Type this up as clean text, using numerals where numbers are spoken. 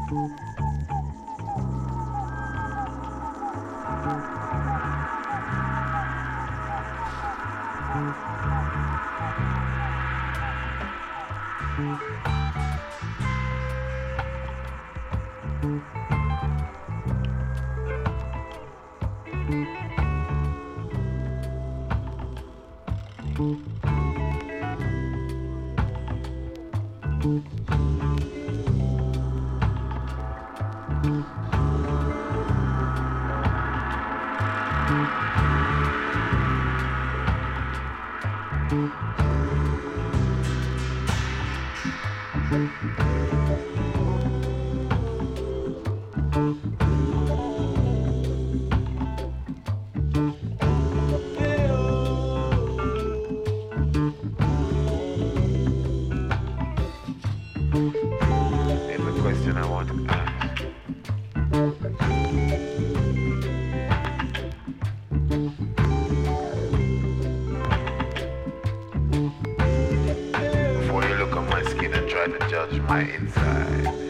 There's a question I want to ask. Before you look on my skin and try to judge my inside,